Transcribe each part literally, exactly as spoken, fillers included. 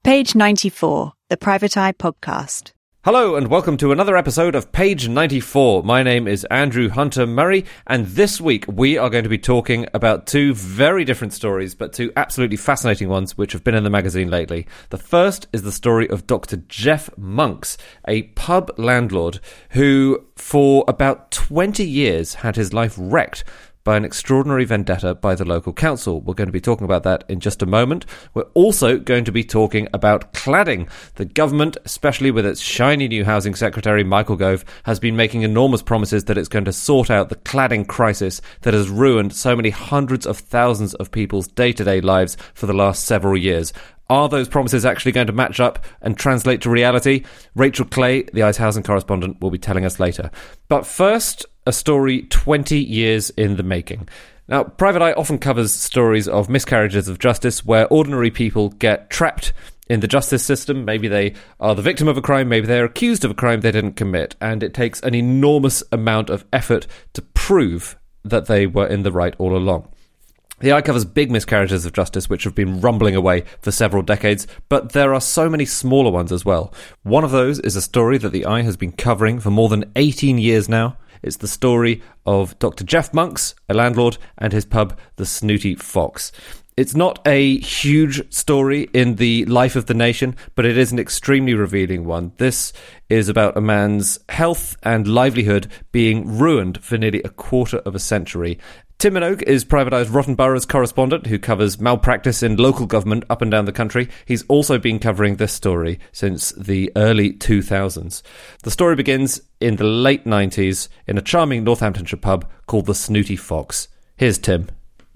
Page ninety-four, the Private Eye Podcast. Hello and welcome to another episode of Page ninety-four. My name is Andrew Hunter Murray, and this week we are going to be talking about two very different stories, but two absolutely fascinating ones which have been in the magazine lately. The first is the story of Doctor Geoff Monks, a pub landlord who for about twenty years had his life wrecked by an extraordinary vendetta by the local council. We're going to be talking about that in just a moment. We're also going to be talking about cladding. The government, especially with its shiny new housing secretary, Michael Gove, has been making enormous promises that it's going to sort out the cladding crisis that has ruined so many hundreds of thousands of people's day-to-day lives for the last several years. Are those promises actually going to match up and translate to reality? Rachel Clay, the Eye's housing correspondent, will be telling us later. But first, a story twenty years in the making. Now, Private Eye often covers stories of miscarriages of justice where ordinary people get trapped in the justice system. Maybe they are the victim of a crime, maybe they're accused of a crime they didn't commit, and it takes an enormous amount of effort to prove that they were in the right all along. The Eye covers big miscarriages of justice which have been rumbling away for several decades, but there are so many smaller ones as well. One of those is a story that the Eye has been covering for more than eighteen years now. It's the story of Doctor Geoff Monks, a landlord, and his pub, the Snooty Fox. It's not a huge story in the life of the nation, but it is an extremely revealing one. This is about a man's health and livelihood being ruined for nearly a quarter of a century. Tim Minogue is Private Eye's Rotten Boroughs correspondent who covers malpractice in local government up and down the country. He's also been covering this story since the early two thousands. The story begins in the late nineties in a charming Northamptonshire pub called the Snooty Fox. Here's Tim.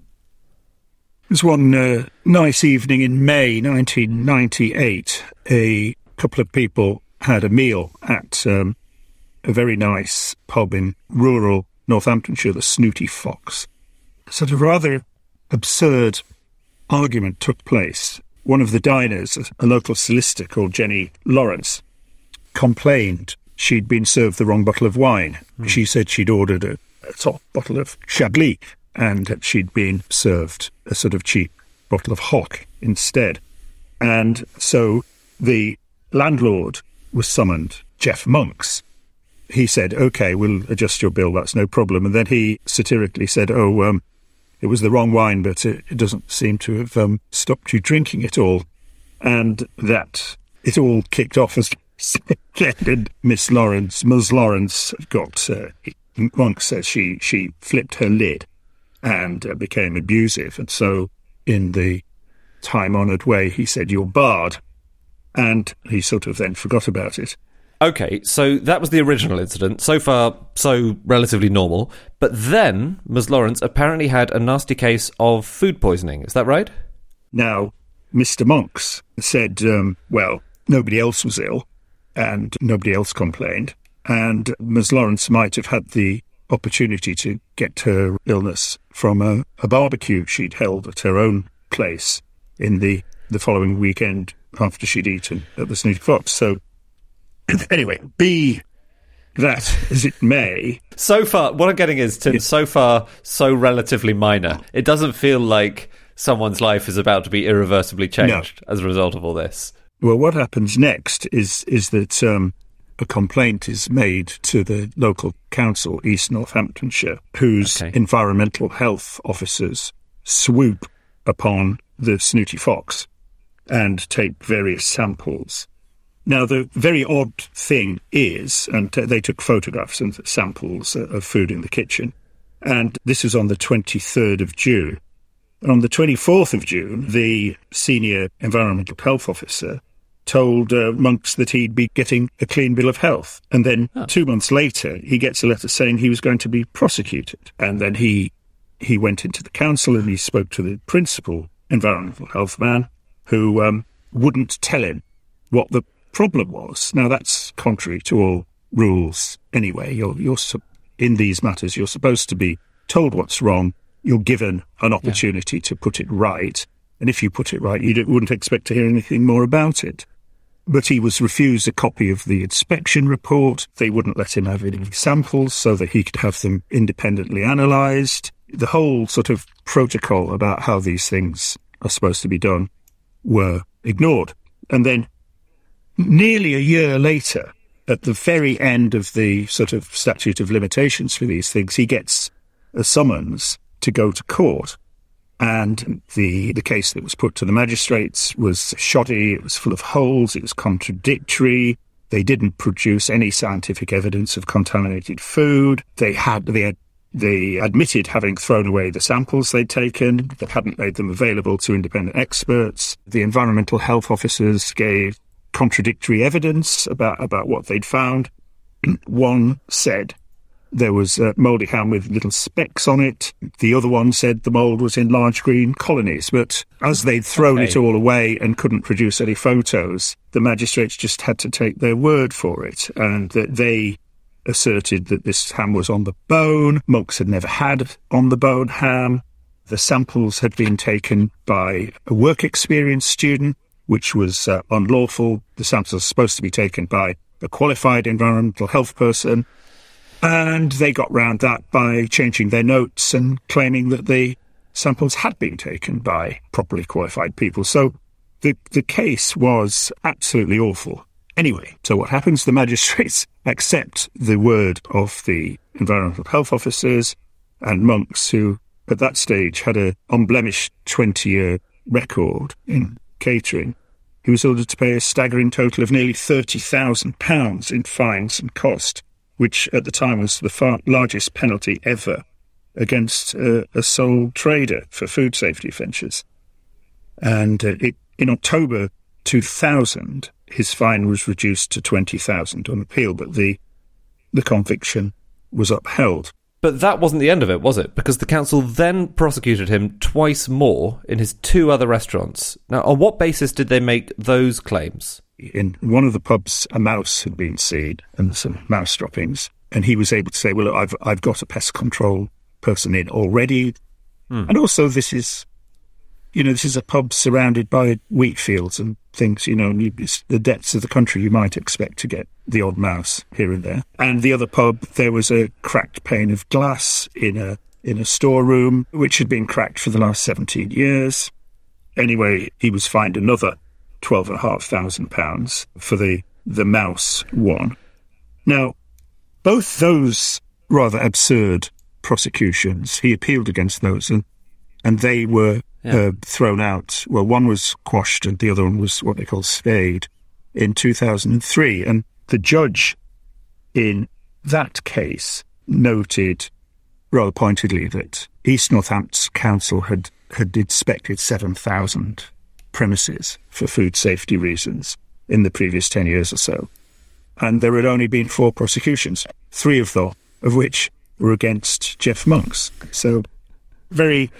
It was one uh, nice evening in May nineteen ninety-eight. A couple of people had a meal at um, a very nice pub in rural Northamptonshire, the Snooty Fox. A sort of rather absurd argument took place. One of the diners, a local solicitor called Jenny Lawrence, complained she'd been served the wrong bottle of wine. Mm. She said she'd ordered a, a top bottle of Chablis and that she'd been served a sort of cheap bottle of Hock instead. And so the landlord was summoned, Geoff Monks. He said, OK, we'll adjust your bill, that's no problem. And then he satirically said, oh, um, it was the wrong wine, but it, it doesn't seem to have um, stopped you drinking it all. And that it all kicked off as and Miss Lawrence, Ms Lawrence got, uh, Monks says she, she flipped her lid and uh, became abusive. And so in the time-honoured way, he said, you're barred. And he sort of then forgot about it. Okay, so that was the original incident. So far, so relatively normal. But then, Miz Lawrence apparently had a nasty case of food poisoning. Is that right? Now, Mister Monks said, um, well, nobody else was ill, and nobody else complained. And Miz Lawrence might have had the opportunity to get her illness from a, a barbecue she'd held at her own place in the, the following weekend after she'd eaten at the Snooty Fox. So, anyway, be that as it may. So far, what I'm getting is, Tim, so far, so relatively minor. It doesn't feel like someone's life is about to be irreversibly changed no. as a result of all this. Well, what happens next is is that um, a complaint is made to the local council, East Northamptonshire, whose okay. environmental health officers swoop upon the Snooty Fox and take various samples. Now, the very odd thing is, and they took photographs and samples of food in the kitchen, and this is on the twenty-third of June. And on the twenty-fourth of June, the senior environmental health officer told uh, Monks that he'd be getting a clean bill of health. And then oh. two months later, he gets a letter saying he was going to be prosecuted. And then he he went into the council and he spoke to the principal environmental health man, who um, wouldn't tell him what the problem was. Now, that's contrary to all rules anyway. You're, you're in these matters, you're supposed to be told what's wrong. You're given an opportunity yeah. to put it right. And if you put it right, you wouldn't expect to hear anything more about it. But he was refused a copy of the inspection report. They wouldn't let him have any samples so that he could have them independently analysed. The whole sort of protocol about how these things are supposed to be done were ignored. And then nearly a year later, at the very end of the sort of statute of limitations for these things, he gets a summons to go to court. And the the case that was put to the magistrates was shoddy, it was full of holes, it was contradictory. They didn't produce any scientific evidence of contaminated food. They had they had they admitted having thrown away the samples they'd taken, but hadn't made them available to independent experts. The environmental health officers gave contradictory evidence about, about what they'd found. One said there was a mouldy ham with little specks on it. The other one said the mould was in large green colonies. But as they'd thrown okay. it all away and couldn't produce any photos, the magistrates just had to take their word for it. And that they asserted that this ham was on the bone. Monks had never had on the bone ham. The samples had been taken by a work experience student, which was uh, unlawful. The samples are supposed to be taken by a qualified environmental health person. And they got round that by changing their notes and claiming that the samples had been taken by properly qualified people. So the, the case was absolutely awful. Anyway, so what happens? The magistrates accept the word of the environmental health officers and Monks, who at that stage had an unblemished twenty-year record in catering. He was ordered to pay a staggering total of nearly thirty thousand pounds in fines and cost, which at the time was the far largest penalty ever against uh, a sole trader for food safety offences. And uh, it, in October two thousand, his fine was reduced to twenty thousand on appeal, but the the conviction was upheld. But that wasn't the end of it, was it? Because the council then prosecuted him twice more in his two other restaurants. Now, on what basis did they make those claims? In one of the pubs, a mouse had been seen and some mouse droppings, and he was able to say, well, look, I've, I've got a pest control person in already. Hmm. And also this is, you know, this is a pub surrounded by wheat fields and things, you know, and you, it's the depths of the country, you might expect to get the odd mouse here and there. And the other pub, there was a cracked pane of glass in a in a storeroom, which had been cracked for the last seventeen years. Anyway, he was fined another twelve and a half thousand pounds for the, the mouse one. Now, both those rather absurd prosecutions, he appealed against those, and, and they were yeah. uh, thrown out. Well, one was quashed and the other one was what they call stayed in two thousand three. And the judge in that case noted rather pointedly that East Northampton Council had, had inspected seven thousand premises for food safety reasons in the previous ten years or so. And there had only been four prosecutions, three of them, of which were against Geoff Monks. So very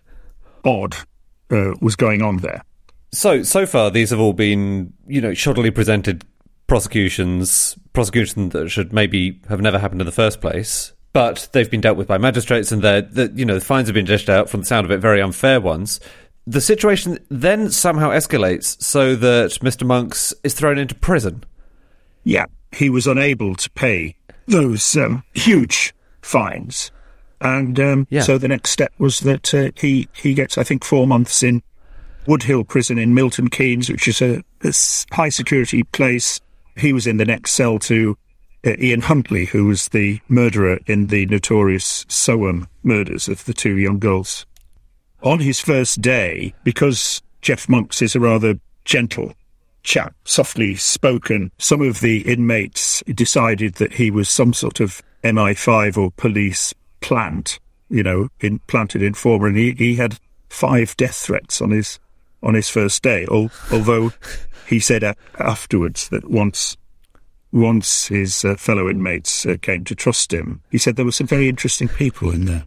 odd uh, was going on there. So, so far, these have all been, you know, shoddily presented prosecutions, prosecutions that should maybe have never happened in the first place, but they've been dealt with by magistrates, and they're, the, you know, the fines have been dished out, from the sound of it, very unfair ones. The situation then somehow escalates so that Mister Monks is thrown into prison. Yeah, he was unable to pay those um, huge fines. And um, yeah. so the next step was that uh, he, he gets, I think, four months in Woodhill Prison in Milton Keynes, which is a, a high-security place. He was in the next cell to uh, Ian Huntley, who was the murderer in the notorious Soham murders of the two young girls. On his first day, because Geoff Monks is a rather gentle chap, softly spoken, some of the inmates decided that he was some sort of M I five or police plant, you know, in, planted informer, and he, he had five death threats on his on his first day, al- although he said a- afterwards that once once his uh, fellow inmates uh, came to trust him, he said there were some very interesting people in there.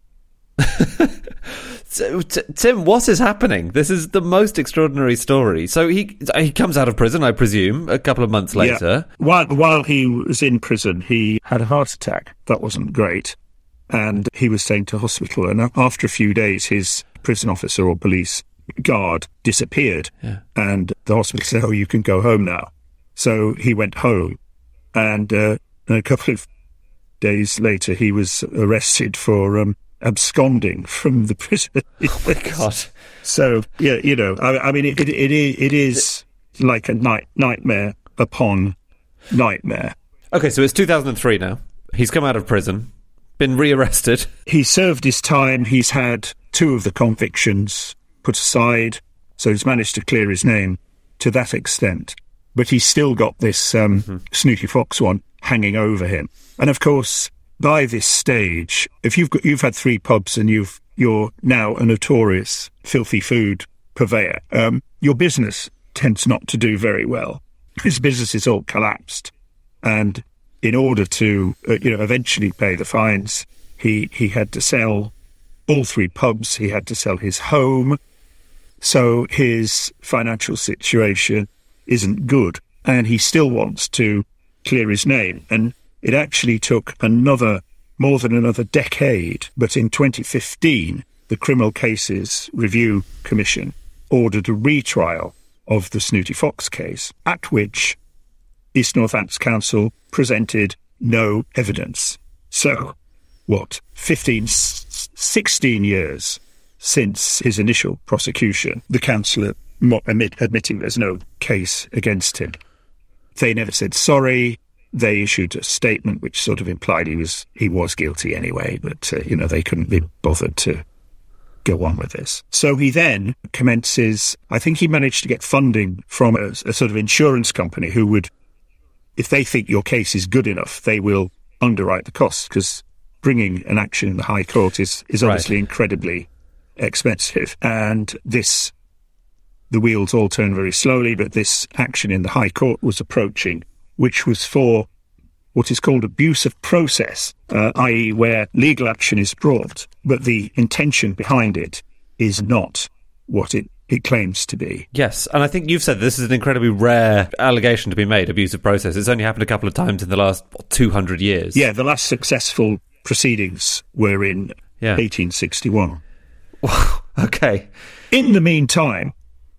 So, t- Tim, what is happening? This is the most extraordinary story. So he he comes out of prison, I presume, a couple of months later. Yeah. While, while he was in prison, he had a heart attack. That wasn't great. And he was taken to hospital. And after a few days, his prison officer or police guard disappeared. Yeah. And the hospital said, oh, you can go home now. So he went home. And uh, a couple of days later, he was arrested for um, absconding from the prison. Oh, my God. So, yeah, you know, I, I mean, it, it, it, it is like a night nightmare upon nightmare. Okay, so it's two thousand three now. He's come out of prison, been rearrested. He served his time. He's had two of the convictions put aside, so he's managed to clear his name to that extent. But he's still got this um, mm-hmm. Snooty Fox one hanging over him. And of course, by this stage, if you've got, you've had three pubs and you've you're now a notorious filthy food purveyor, um, your business tends not to do very well. His business is all collapsed, and in order to, uh, you know, eventually pay the fines, he, he had to sell all three pubs. He had to sell his home. So his financial situation isn't good, and he still wants to clear his name. And it actually took another, more than another decade. But in twenty fifteen, the Criminal Cases Review Commission ordered a retrial of the Snooty Fox case, at which East Northampton Council presented no evidence. So, what, fifteen, sixteen years since his initial prosecution, the council admit, admitting there's no case against him. They never said sorry. They issued a statement which sort of implied he was he was guilty anyway, but, uh, you know, they couldn't be bothered to go on with this. So he then commences, I think he managed to get funding from a, a sort of insurance company who would, if they think your case is good enough, they will underwrite the costs, because bringing an action in the High Court is, is obviously right. incredibly expensive. And this, the wheels all turn very slowly, but this action in the High Court was approaching, which was for what is called abuse of process, uh, that is where legal action is brought, but the intention behind it is not what it, it claims to be. Yes, and I think you've said this is an incredibly rare allegation to be made, abuse of process. It's only happened a couple of times in the last what, two hundred years. Yeah, the last successful proceedings were in yeah. eighteen sixty-one. Okay. In the meantime,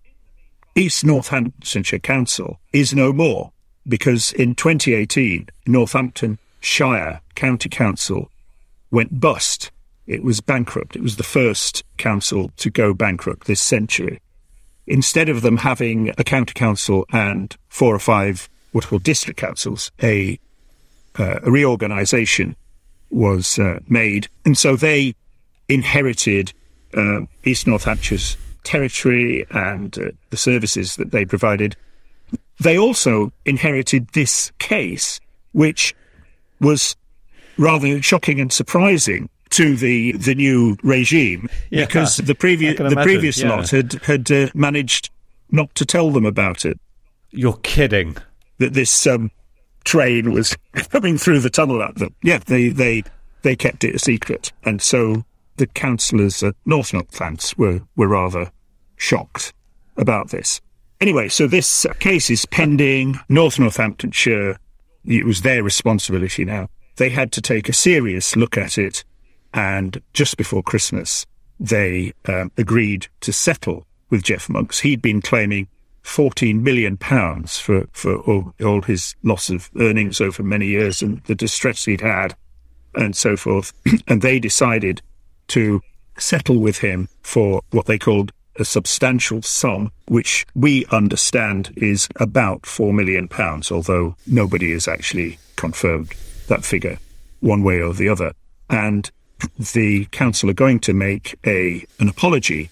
East Northamptonshire Council is no more, because in twenty eighteen, Northamptonshire County Council went bust. It was bankrupt. It was the first council to go bankrupt this century. Instead of them having a county council and four or five what are called district councils, a, uh, a reorganisation was uh, made. And so they inherited uh, East Northampton's territory and uh, the services that they provided. They also inherited this case, which was rather shocking and surprising to the the new regime, yeah, because the previous the imagine, previous yeah. lot had had uh, managed not to tell them about it. You're kidding that this um, train was coming through the tunnel at them. Yeah, they they they kept it a secret, and so the councillors at North Northants were were rather shocked about this. Anyway, so this case is pending. North Northamptonshire, it was their responsibility now. They had to take a serious look at it, and just before Christmas, they um, agreed to settle with Jeff Monks. He'd been claiming fourteen million pounds for, for all, all his loss of earnings over many years and the distress he'd had and so forth. And they decided to settle with him for what they called a substantial sum, which we understand is about four million pounds, although nobody has actually confirmed that figure one way or the other. And the council are going to make a an apology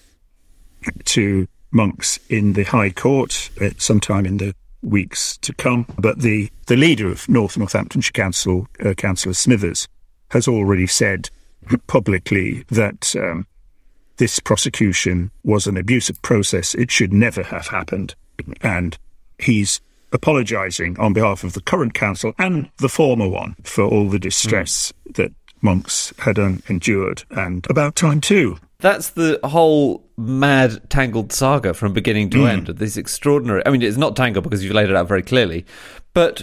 to Monks in the High Court at sometime in the weeks to come. But the, the leader of North Northamptonshire Council, uh, Councillor Smithers, has already said publicly that um, this prosecution was an abusive process. It should never have happened. And he's apologising on behalf of the current council and the former one for all the distress mm. that Monks had un- endured. And about time too. That's the whole mad, tangled saga from beginning to mm. end. This extraordinary... I mean, it's not tangled because you've laid it out very clearly. But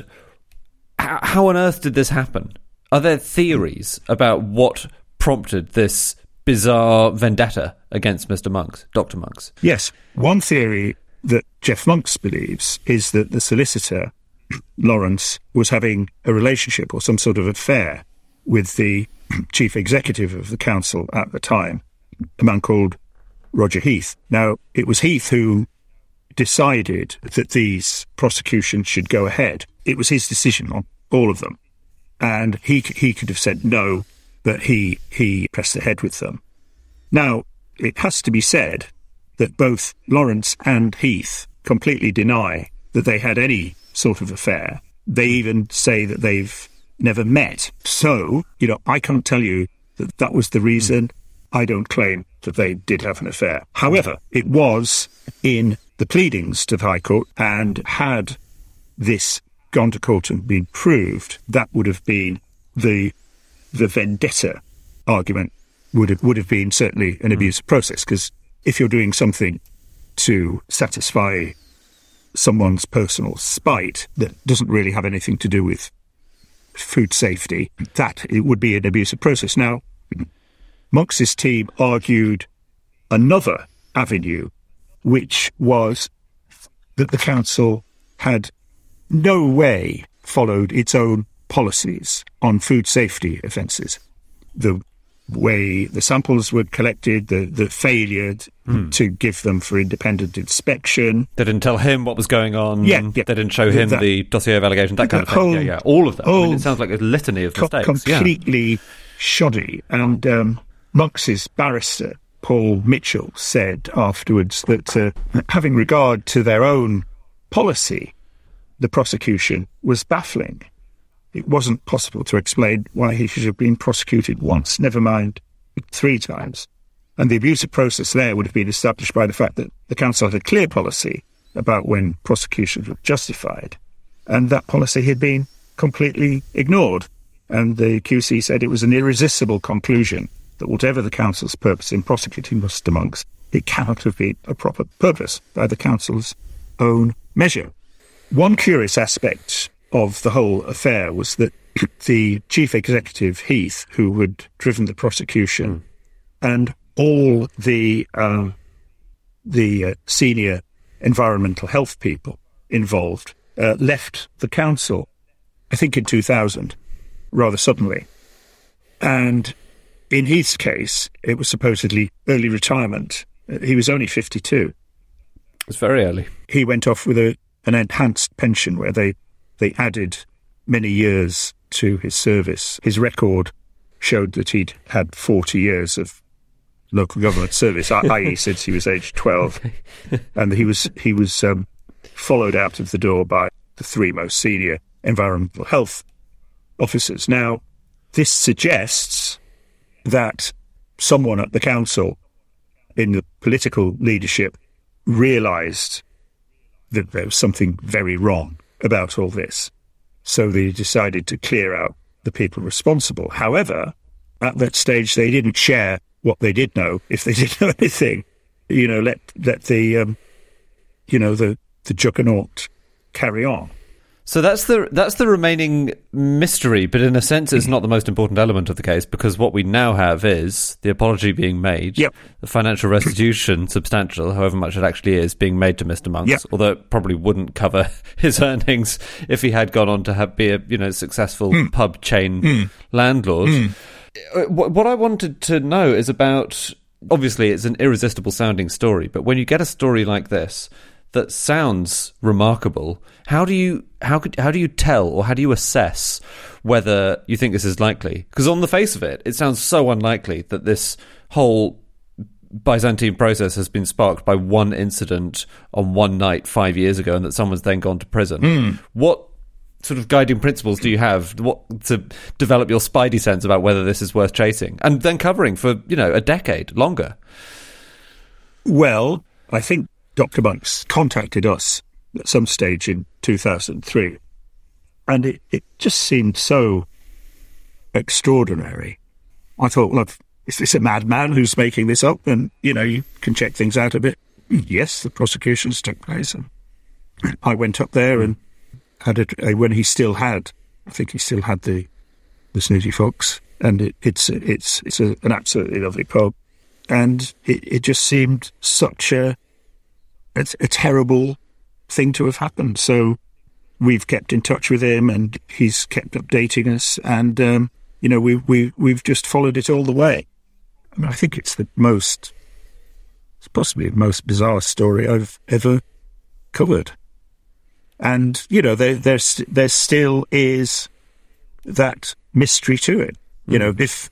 h- how on earth did this happen? Are there theories about what prompted this bizarre vendetta against Mister Monks, Doctor Monks? Yes. One theory that Jeff Monks believes is that the solicitor, Lawrence, was having a relationship or some sort of affair with the chief executive of the council at the time, a man called Roger Heath. Now, it was Heath who decided that these prosecutions should go ahead. It was his decision on all of them. And he he could have said no, but he, he pressed ahead with them. Now, it has to be said that both Lawrence and Heath completely deny that they had any sort of affair. They even say that they've never met. So, you know, I can't tell you that that was the reason. I don't claim that they did have an affair. However, it was in the pleadings to the High Court, and had this gone to court and been proved, that would have been the the vendetta argument would have, would have been certainly an abusive process, because if you're doing something to satisfy someone's personal spite that doesn't really have anything to do with food safety, that it would be an abusive process. Now, Monks's team argued another avenue, which was that the council had no way followed its own policies on food safety offences. The way the samples were collected, the, the failure mm. to give them for independent inspection. They didn't tell him what was going on. Yeah, yeah. They didn't show him that, the dossier of allegations, that kind of thing. Whole, yeah, yeah, all of that. Whole, I mean, it sounds like a litany of co- mistakes. Completely yeah. shoddy. And um, Monks's barrister, Paul Mitchell, said afterwards that uh, having regard to their own policy, the prosecution was baffling. It wasn't possible to explain why he should have been prosecuted once, never mind three times. And the abusive process there would have been established by the fact that the council had a clear policy about when prosecutions were justified, and that policy had been completely ignored. And the Q C said it was an irresistible conclusion that whatever the council's purpose in prosecuting Mister Monks, it cannot have been a proper purpose by the council's own measure. One curious aspect of the whole affair was that the chief executive, Heath, who had driven the prosecution, mm. and all the uh, the uh, senior environmental health people involved uh, left the council, I think in two thousand, rather suddenly. And in Heath's case, it was supposedly early retirement. He was only fifty-two. It's very early. He went off with a, an enhanced pension where they They added many years to his service. His record showed that he'd had forty years of local government service, that is since he was aged twelve. And he was he was um, followed out of the door by the three most senior environmental health officers. Now, this suggests that someone at the council in the political leadership realised that there was something very wrong about all this. So they decided to clear out the people responsible. However, at that stage, they didn't share what they did know. If they didn't know anything, you know, let let the, um, you know, the, the juggernaut carry on. So that's the that's the remaining mystery, but in a sense it's not the most important element of the case, because what we now have is the apology being made, yep. the financial restitution, substantial, however much it actually is, being made to Mister Monks, yep. although it probably wouldn't cover his earnings if he had gone on to have, be a you know successful mm. pub chain mm. landlord. Mm. What I wanted to know is about, obviously it's an irresistible sounding story, but when you get a story like this that sounds remarkable, how do you how could how do you tell, or how do you assess whether you think this is likely? Because on the face of it, it sounds so unlikely that this whole Byzantine process has been sparked by one incident on one night five years ago, and that someone's then gone to prison. Mm. What sort of guiding principles do you have what, to develop your spidey sense about whether this is worth chasing and then covering for, you know, a decade longer? Well, I think Doctor Monks contacted us at some stage in two thousand three, and it, it just seemed so extraordinary. I thought, look, is this a madman who's making this up? And, you know, you can check things out a bit. Yes, the prosecutions took place, and I went up there and had it when he still had, I think he still had the the Snooty Fox, and it, it's it's it's a, an absolutely lovely pub, and it, it just seemed such a It's a terrible thing to have happened. So we've kept in touch with him, and he's kept updating us. And, um, you know, we, we, we've just followed it all the way. I mean, I think it's the most, it's possibly the most bizarre story I've ever covered. And, you know, there, there, there still is that mystery to it. Mm. You know, if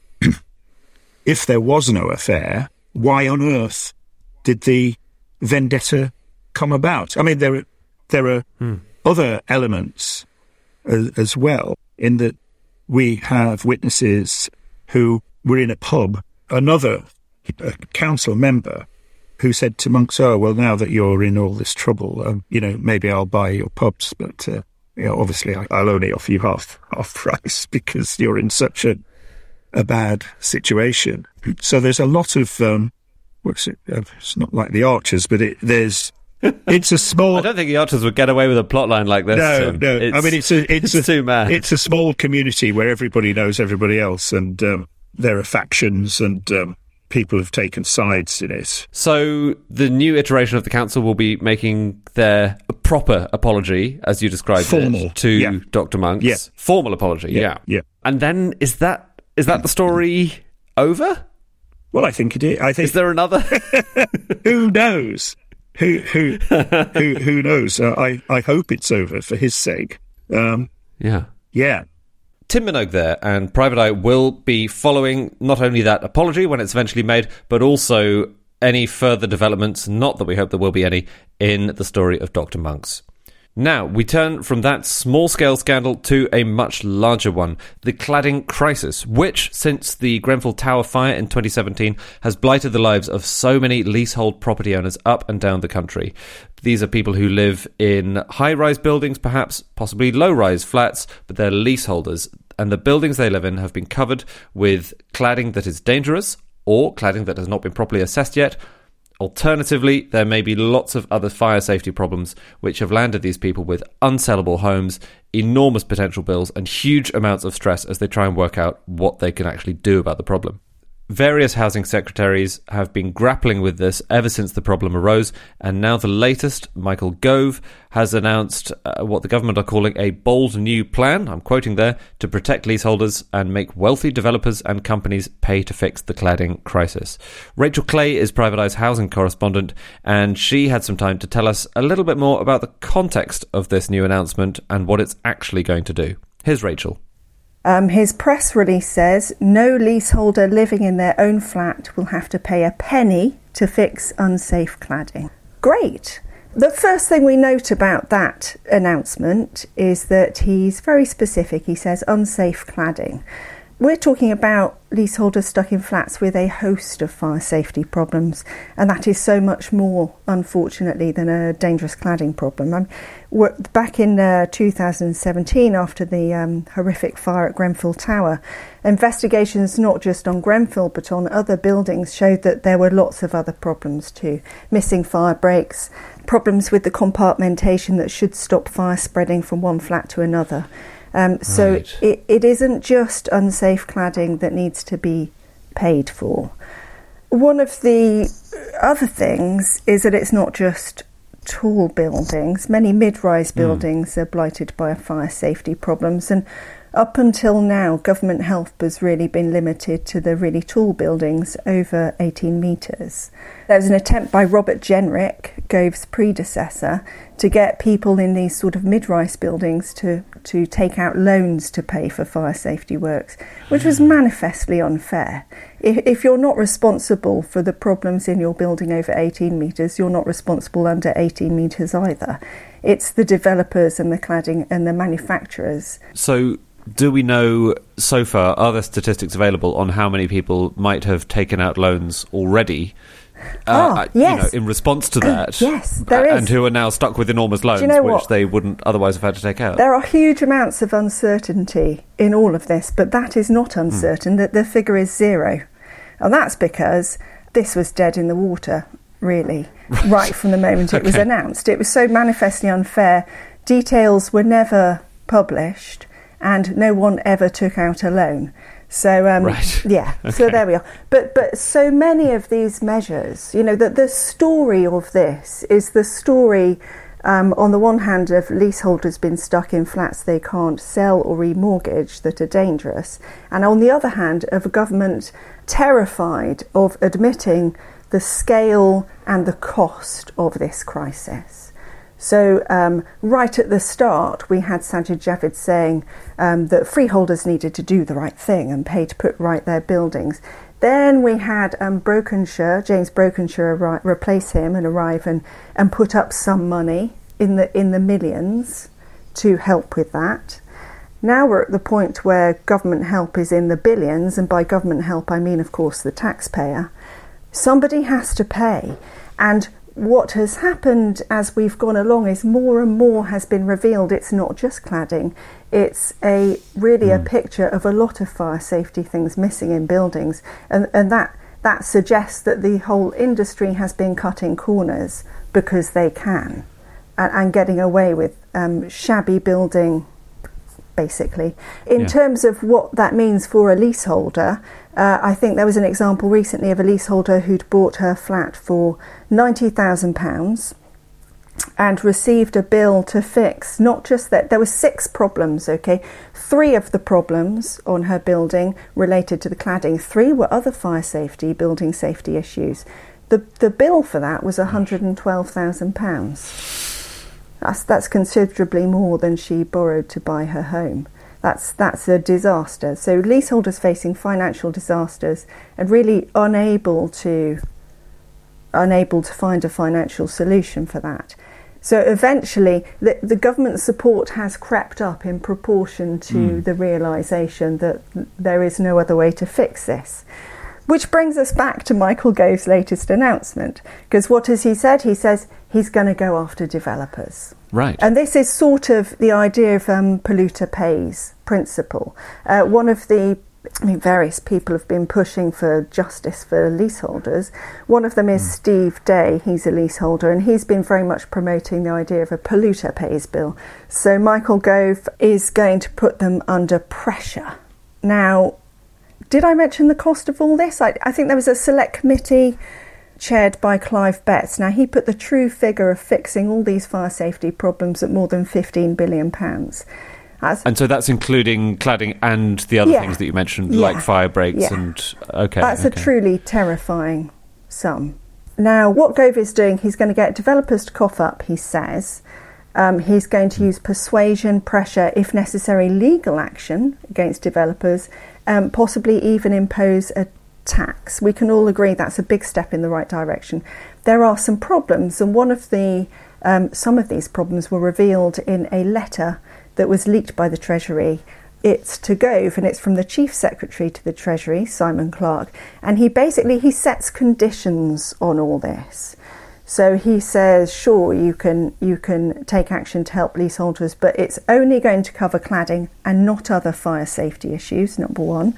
if there was no affair, why on earth did the vendetta come about? I mean, there are, there are mm. other elements as, as well, in that we have witnesses who were in a pub, another a council member who said to Monks, oh, well, now that you're in all this trouble, um, you know, maybe I'll buy your pubs, but, uh, you know, obviously I, I'll only offer you half half price because you're in such a, a bad situation. So there's a lot of, um, what's it, uh, it's not like the Archers, but it, there's, it's a small... I don't think the Archers would get away with a plotline like this. No, Tim. no. It's, I mean, it's a, it's, it's a, too mad. It's a small community where everybody knows everybody else, and um, there are factions, and um, people have taken sides in it. So the new iteration of the council will be making their proper apology, as you described Formal, it, to yeah. Doctor Monks. Yeah. Formal apology, yeah. yeah. Yeah. And then is that is that the story over? Well, I think it is. I think is there another? Who knows? Who who who who knows? Uh, I I hope it's over for his sake. Um, yeah, yeah. Tim Minogue there, and Private Eye will be following not only that apology when it's eventually made, but also any further developments. Not that we hope there will be any in the story of Doctor Monks. Now, we turn from that small-scale scandal to a much larger one, the cladding crisis, which, since the Grenfell Tower fire in twenty seventeen, has blighted the lives of so many leasehold property owners up and down the country. These are people who live in high-rise buildings, perhaps possibly low-rise flats, but they're leaseholders, and the buildings they live in have been covered with cladding that is dangerous, or cladding that has not been properly assessed yet. Alternatively, there may be lots of other fire safety problems which have landed these people with unsellable homes, enormous potential bills, and huge amounts of stress as they try and work out what they can actually do about the problem. Various housing secretaries have been grappling with this ever since the problem arose, and now the latest, Michael Gove, has announced uh, what the government are calling a bold new plan, I'm quoting there, to protect leaseholders and make wealthy developers and companies pay to fix the cladding crisis. Rachel Clay is Private Eye's housing correspondent, and she had some time to tell us a little bit more about the context of this new announcement and what it's actually going to do. Here's Rachel. Um, his press release says no leaseholder living in their own flat will have to pay a penny to fix unsafe cladding. Great. The first thing we note about that announcement is that he's very specific. He says unsafe cladding. We're talking about leaseholders stuck in flats with a host of fire safety problems, and that is so much more, unfortunately, than a dangerous cladding problem. Um, we're, back in uh, two thousand seventeen, after the um, horrific fire at Grenfell Tower, investigations not just on Grenfell but on other buildings showed that there were lots of other problems too. Missing fire breaks, problems with the compartmentation that should stop fire spreading from one flat to another. Um, so right. it, it isn't just unsafe cladding that needs to be paid for. One of the other things is that it's not just tall buildings. Many mid-rise buildings mm. are blighted by fire safety problems, and up until now, government help has really been limited to the really tall buildings over eighteen metres. There was an attempt by Robert Jenrick, Gove's predecessor, to get people in these sort of mid-rise buildings to, to take out loans to pay for fire safety works, which was manifestly unfair. If, if you're not responsible for the problems in your building over eighteen metres, you're not responsible under eighteen metres either. It's the developers and the cladding and the manufacturers. So do we know so far, are there statistics available on how many people might have taken out loans already? Uh, oh, yes. You know, in response to that, yes, there is. And who are now stuck with enormous loans, you know which what? they wouldn't otherwise have had to take out. There are huge amounts of uncertainty in all of this, but that is not uncertain, mm. that the figure is zero. And that's because this was dead in the water, really, right, right from the moment it okay. was announced. It was so manifestly unfair. Details were never published, and no one ever took out a loan. So, um, right. yeah, okay. so there we are. But but so many of these measures, you know, that the story of this is the story, um, on the one hand, of leaseholders being stuck in flats they can't sell or remortgage that are dangerous, and on the other hand, of a government terrified of admitting the scale and the cost of this crisis. So um, right at the start, we had Sajid Javid saying um, that freeholders needed to do the right thing and pay to put right their buildings. Then we had um, Brokenshire, James Brokenshire, arri- replace him and arrive and, and put up some money in the in the millions to help with that. Now we're at the point where government help is in the billions, and by government help I mean, of course, the taxpayer. Somebody has to pay, and what has happened as we've gone along is more and more has been revealed. It's not just cladding, it's a really mm. a picture of a lot of fire safety things missing in buildings, and, and that, that suggests that the whole industry has been cutting corners because they can, and, and getting away with um, shabby building, basically. In yeah. terms of what that means for a leaseholder, uh, I think there was an example recently of a leaseholder who'd bought her flat for ninety thousand pounds and received a bill to fix not just that, there were six problems, okay? Three of the problems on her building related to the cladding. Three were other fire safety, building safety issues. The, the bill for that was one hundred twelve thousand pounds. That's, that's considerably more than she borrowed to buy her home. That's that's a disaster. So leaseholders facing financial disasters and really unable to unable to find a financial solution for that. So eventually the, the government support has crept up in proportion to mm. the realisation that there is no other way to fix this. Which brings us back to Michael Gove's latest announcement, because what has he said? He says he's going to go after developers. Right. And this is sort of the idea of um, polluter pays principle. Uh, one of the, I mean, various people have been pushing for justice for leaseholders. One of them is mm. Steve Day. He's a leaseholder, and he's been very much promoting the idea of a polluter pays bill. So Michael Gove is going to put them under pressure. Now, did I mention the cost of all this? I, I think there was a select committee chaired by Clive Betts. Now, he put the true figure of fixing all these fire safety problems at more than fifteen billion pounds. As, and so that's including cladding and the other yeah, things that you mentioned, yeah, like fire breaks yeah. and... Okay, That's okay. a truly terrifying sum. Now, what Gove is doing, he's going to get developers to cough up, he says. Um, he's going to use persuasion, pressure, if necessary, legal action against developers, um, possibly even impose a tax. We can all agree that's a big step in the right direction. There are some problems, and one of the um, some of these problems were revealed in a letter that was leaked by the Treasury. It's to Gove, and it's from the Chief Secretary to the Treasury, Simon Clarke, and he basically he sets conditions on all this. So he says, sure, you can you can take action to help leaseholders, but it's only going to cover cladding and not other fire safety issues, number one.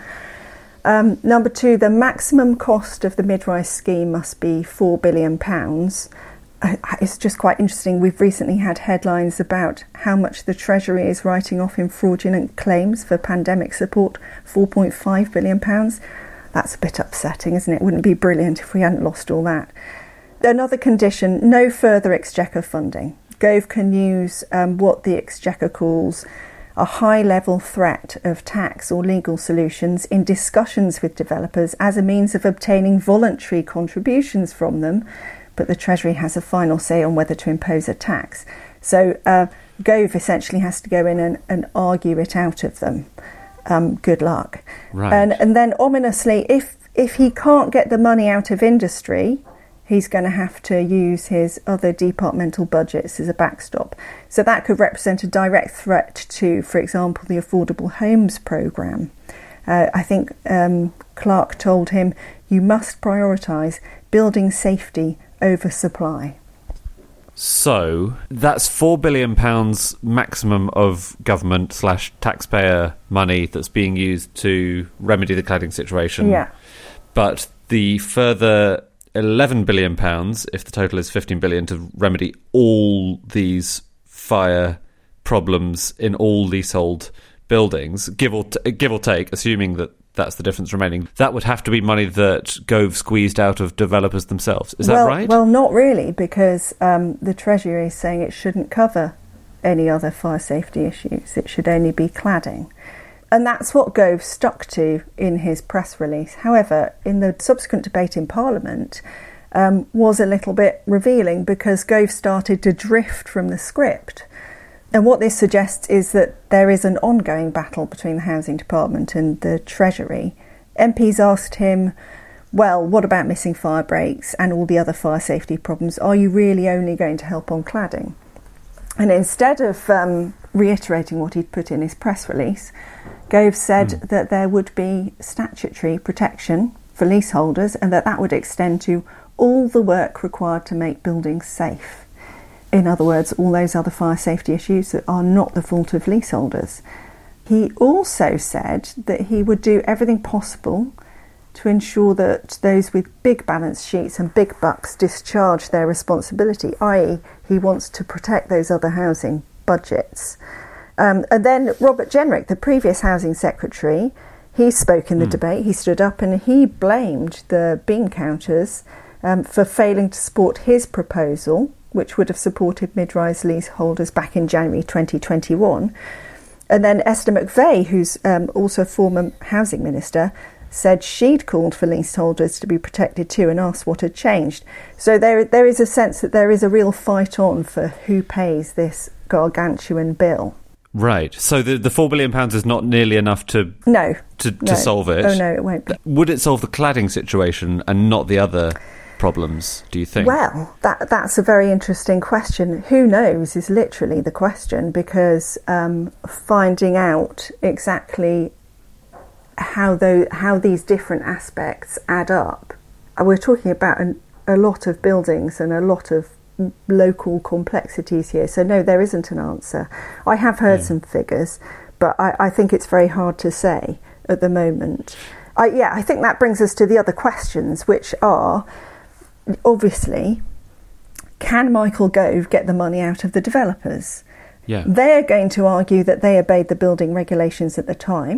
Um, number two, the maximum cost of the mid-rise scheme must be four billion pounds. It's just quite interesting. We've recently had headlines about how much the Treasury is writing off in fraudulent claims for pandemic support, four point five billion pounds. That's a bit upsetting, isn't it? Wouldn't it be brilliant if we hadn't lost all that? Another condition, no further Exchequer funding. Gove can use um, what the Exchequer calls a high-level threat of tax or legal solutions in discussions with developers as a means of obtaining voluntary contributions from them, but the Treasury has a final say on whether to impose a tax. So uh, Gove essentially has to go in and, and argue it out of them. Um, good luck. Right. And, and then ominously, if if he can't get the money out of industry, he's going to have to use his other departmental budgets as a backstop. So that could represent a direct threat to, for example, the Affordable Homes programme. Uh, I think um, Clarke told him, you must prioritise building safety over supply. So that's four billion pounds maximum of government slash taxpayer money that's being used to remedy the cladding situation. Yeah. But the further eleven billion pounds, if the total is fifteen billion, to remedy all these fire problems in all leasehold buildings, give or t- give or take, assuming that that's the difference remaining, that would have to be money that Gove squeezed out of developers themselves. Is well, that right? Well, not really, because um, the Treasury is saying it shouldn't cover any other fire safety issues. It should only be cladding. And that's what Gove stuck to in his press release. However, in the subsequent debate in Parliament, um, was a little bit revealing, because Gove started to drift from the script. And what this suggests is that there is an ongoing battle between the Housing Department and the Treasury. M Ps asked him, well, what about missing fire breaks and all the other fire safety problems? Are you really only going to help on cladding? And instead of um, reiterating what he'd put in his press release, Gove said mm. that there would be statutory protection for leaseholders and that that would extend to all the work required to make buildings safe. In other words, all those other fire safety issues that are not the fault of leaseholders. He also said that he would do everything possible to ensure that those with big balance sheets and big bucks discharge their responsibility, that is he wants to protect those other housing budgets. Um, and then Robert Jenrick, the previous Housing Secretary, he spoke in the mm. debate. He stood up and he blamed the bean counters um, for failing to support his proposal, which would have supported mid-rise leaseholders back in January twenty twenty-one. And then Esther McVey, who's um, also a former housing minister, said she'd called for leaseholders to be protected too and asked what had changed. So there, there is a sense that there is a real fight on for who pays this gargantuan bill. Right. So the the four billion pounds is not nearly enough to no to, to no. solve it. Oh no, it won't be. Would it solve the cladding situation and not the other problems, do you think? Well, that that's a very interesting question. Who knows is literally the question, because um, finding out exactly how though how these different aspects add up. We're talking about an, a lot of buildings and a lot of local complexities here. So no, there isn't an answer. I have heard yeah. some figures, but I, I think it's very hard to say at the moment. I, yeah, I think that brings us to the other questions, which are, obviously, can Michael Gove get the money out of the developers? Yeah. They're going to argue that they obeyed the building regulations at the time.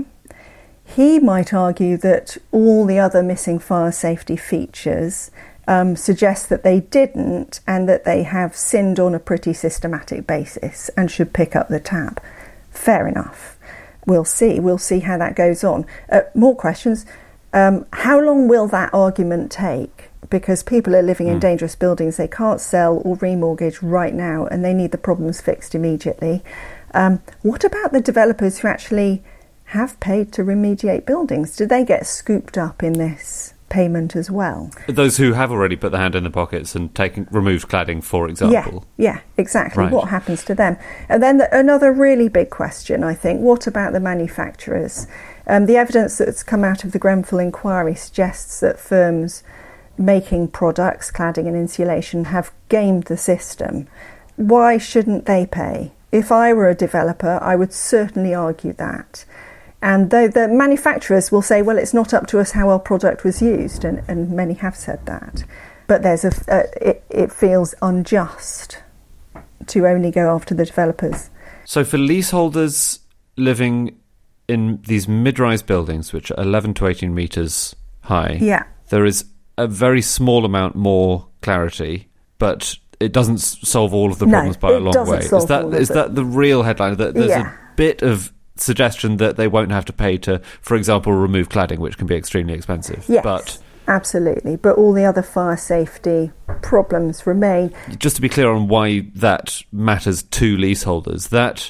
He might argue that all the other missing fire safety features um, suggest that they didn't, and that they have sinned on a pretty systematic basis and should pick up the tab. Fair enough. We'll see. We'll see how that goes on. Uh, more questions. Um, how long will that argument take? Because people are living in mm. dangerous buildings. They can't sell or remortgage right now, and they need the problems fixed immediately. Um, what about the developers who actually have paid to remediate buildings? Do they get scooped up in this payment as well? Those who have already put their hand in the pockets and taken removed cladding, for example. Yeah, yeah, exactly. Right. What happens to them? And then the, another really big question, I think, what about the manufacturers? Um, the evidence that's come out of the Grenfell inquiry suggests that firms making products, cladding and insulation, have gamed the system. Why shouldn't they pay? If I were a developer, I would certainly argue that. And though the manufacturers will say, well, it's not up to us how our product was used, and, and many have said that. But there's a, uh, it, it feels unjust to only go after the developers. So for leaseholders living in these mid-rise buildings, which are eleven to eighteen metres high, yeah. there is a very small amount more clarity, but it doesn't solve all of the problems no, by a long way. Solve is that all is of that the real headline? That there's yeah. a bit of suggestion that they won't have to pay to, for example, remove cladding, which can be extremely expensive. Yes, but absolutely. But all the other fire safety problems remain. Just to be clear on why that matters to leaseholders, that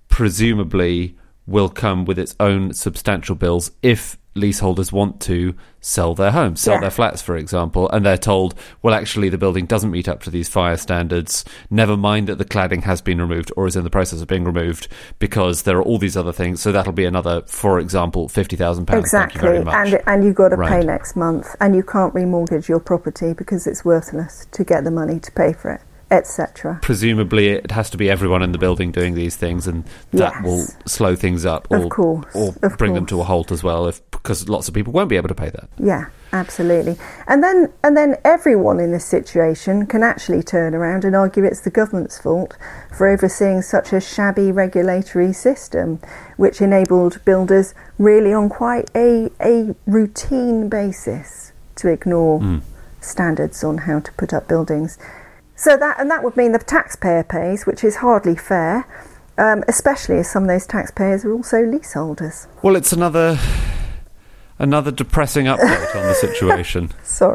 presumably will come with its own substantial bills if leaseholders want to sell their homes, sell yeah. their flats, for example, and they're told, well, actually, the building doesn't meet up to these fire standards, never mind that the cladding has been removed or is in the process of being removed, because there are all these other things, so that'll be another, for example, fifty thousand pounds. Exactly, Thank you very much. and, and you've got to right. pay next month, and you can't remortgage your property because it's worthless to get the money to pay for it, et cetera. Presumably it has to be everyone in the building doing these things, and that yes. will slow things up or, of course, or of bring course. them to a halt as well, if, because lots of people won't be able to pay that. Yeah, absolutely. And then and then everyone in this situation can actually turn around and argue it's the government's fault for overseeing such a shabby regulatory system, which enabled builders really on quite a, a routine basis to ignore mm. standards on how to put up buildings. So that and that would mean the taxpayer pays, which is hardly fair, um, especially as some of those taxpayers are also leaseholders. Well, it's another another depressing update on the situation. Sorry.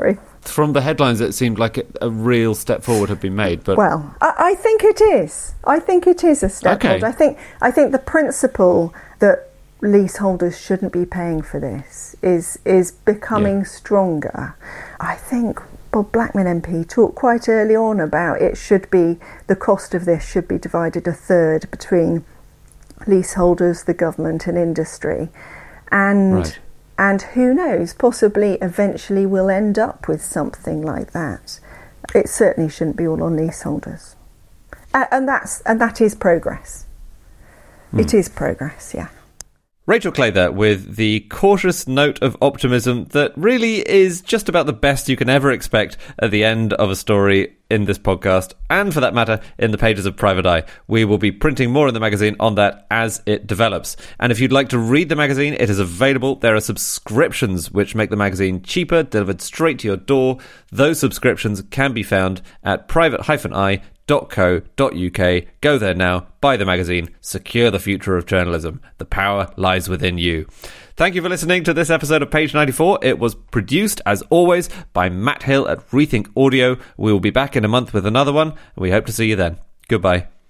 from the headlines, it seemed like it, a real step forward had been made. But well, I, I think it is. I think it is a step okay. forward. I think I think the principle that leaseholders shouldn't be paying for this is is becoming yeah. stronger. I think Bob Blackman M P talked quite early on about it should be, the cost of this should be divided a third between leaseholders, the government and industry. And right. and who knows, possibly eventually we'll end up with something like that. It certainly shouldn't be all on leaseholders. Uh, and that's and that is progress. Mm. It is progress, yeah. Rachel Clay there with the cautious note of optimism that really is just about the best you can ever expect at the end of a story in this podcast, and for that matter, in the pages of Private Eye. We will be printing more in the magazine on that as it develops. And if you'd like to read the magazine, it is available. There are subscriptions which make the magazine cheaper, delivered straight to your door. Those subscriptions can be found at private dash eye dot co dot uk. Go there now, buy the magazine, secure the future of journalism. The power lies within you. Thank you for listening to this episode of Page ninety-four. It was produced, as always, by Matt Hill at Rethink Audio. We will be back in a month with another one, and we hope to see you then. Goodbye.